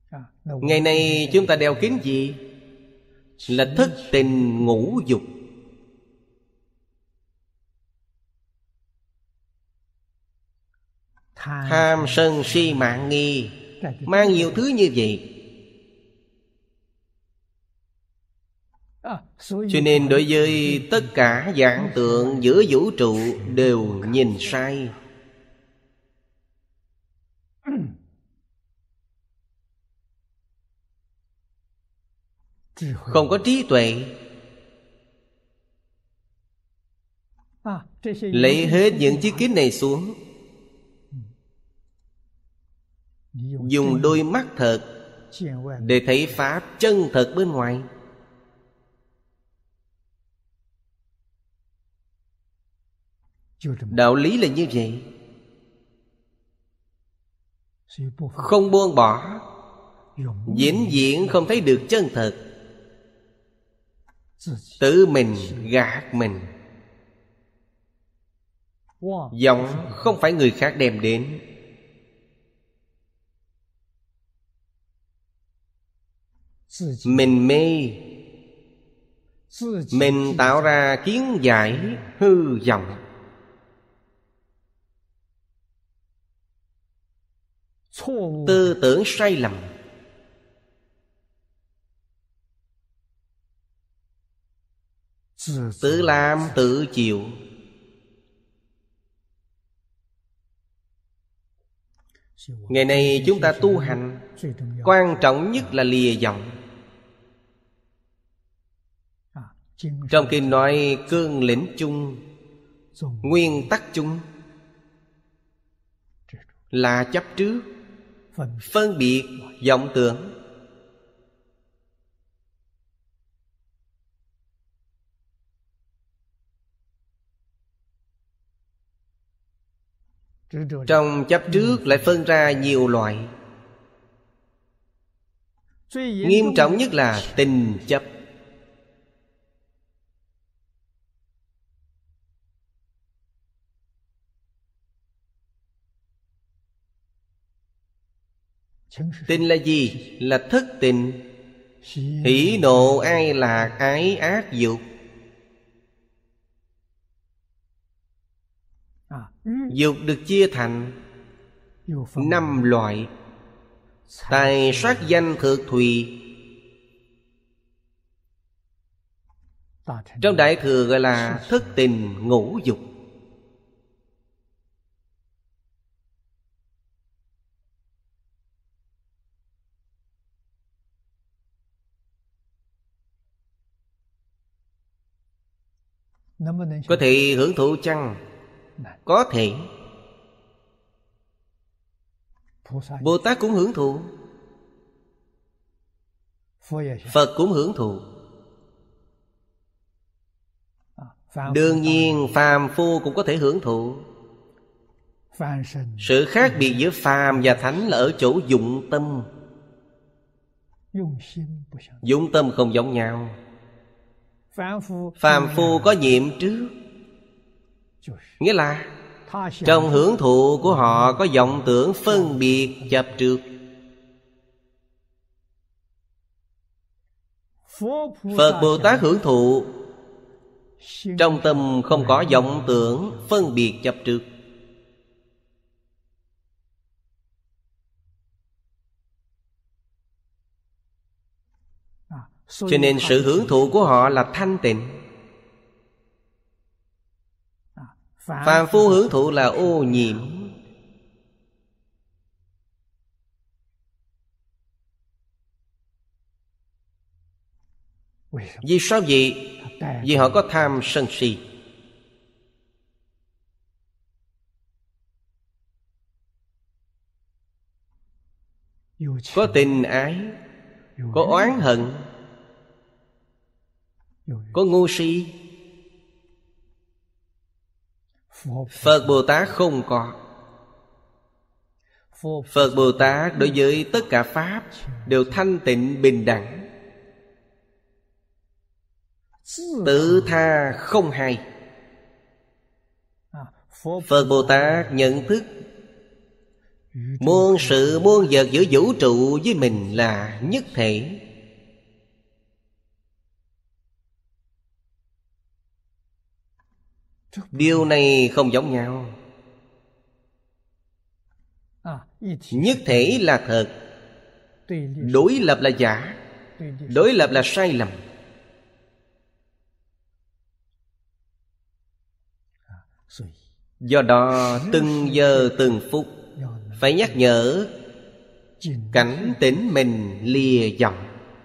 Ngày nay chúng ta đeo kính gì? Là thất tình ngũ dục. Tham sân si mạng nghi, mang nhiều thứ như vậy. Cho nên đối với tất cả dạng tượng giữa vũ trụ đều nhìn sai. Không có trí tuệ. Lấy hết những chiếc kính này xuống, dùng đôi mắt thật để thấy pháp chân thật bên ngoài. Đạo lý là như vậy. Không buông bỏ, vĩnh viễn không thấy được chân thật. Tự mình gạt mình. Vọng không phải người khác đem đến. Mình mê, mình tạo ra kiến giải hư vọng. Tư tưởng sai lầm. Tự làm tự chịu. Ngày nay chúng ta tu hành, quan trọng nhất là lìa vọng. Trong kinh nói cương lĩnh chung, nguyên tắc chung là chấp trước, phân biệt, vọng tưởng. Trong chấp trước lại phân ra nhiều loại. Nghiêm trọng nhất là tình chấp. Tình là gì? Là thất tình. Hỉ nộ ai lạc ái ác dục. Dục được chia thành 5 loại: tài sắc danh thực thùy. Trong Đại Thừa gọi là thất tình ngũ dục. Có thể hưởng thụ chăng? Có thể. Bồ Tát cũng hưởng thụ, Phật cũng hưởng thụ. Đương nhiên phàm phu cũng có thể hưởng thụ. Sự khác biệt giữa phàm và thánh là ở chỗ dụng tâm. Dụng tâm không giống nhau. Phàm phu có nhiệm trước, nghĩa là trong hưởng thụ của họ có vọng tưởng phân biệt chấp trước. Phật Bồ Tát hưởng thụ, trong tâm không có vọng tưởng phân biệt chấp trước. Cho nên sự hưởng thụ của họ là thanh tịnh. Phàm phu hưởng thụ là ô nhiễm. Vì sao vậy? Vì họ có tham sân si. Có tình ái, có oán hận, có ngu si. Phật Bồ Tát không có. Phật Bồ Tát đối với tất cả pháp đều thanh tịnh bình đẳng, tự tha không hai. Phật Bồ Tát nhận thức Muôn sự muôn vật giữa vũ trụ với mình là nhất thể. Điều này không giống nhau. Nhất thể là thật, đối lập là giả, đối lập là sai lầm. Do đó từng giờ từng phút phải nhắc nhở, cảnh tỉnh mình lìa vọng.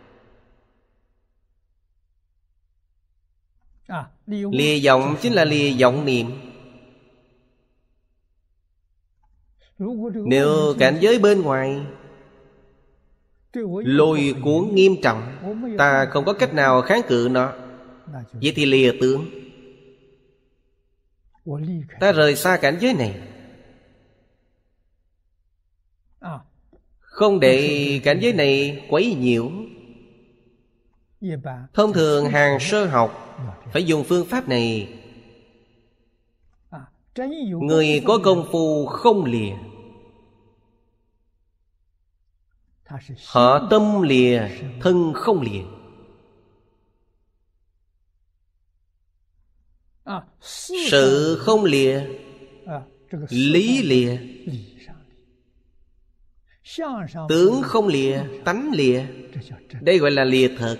Lìa vọng chính là lìa vọng niệm. Nếu cảnh giới bên ngoài lôi cuốn nghiêm trọng, ta không có cách nào kháng cự nó, vậy thì lìa tướng. Ta rời xa cảnh giới này, không để cảnh giới này quấy nhiễu. Thông thường hàng sơ học phải dùng phương pháp này. Người có công phu không lìa, họ tâm lìa, thân không lìa. Sự không lìa, lý lìa. Tướng không lìa, tánh lìa. Đây gọi là lìa thật.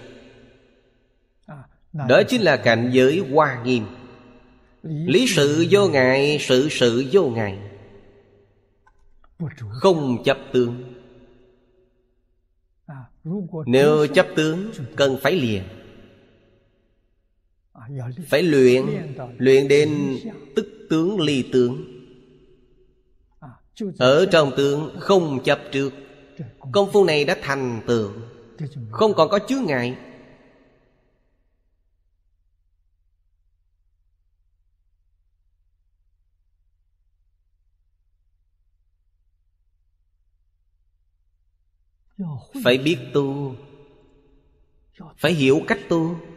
Đó chính là cảnh giới Hoa Nghiêm. Lý sự vô ngại, sự sự vô ngại, không chấp tướng. Nếu chấp tướng cần phải lìa, phải luyện. Luyện đến tức tướng ly tướng. Ở trong tướng không chấp trước. Công phu này đã thành tựu, không còn có chướng ngại. Phải biết tu, phải hiểu cách tu.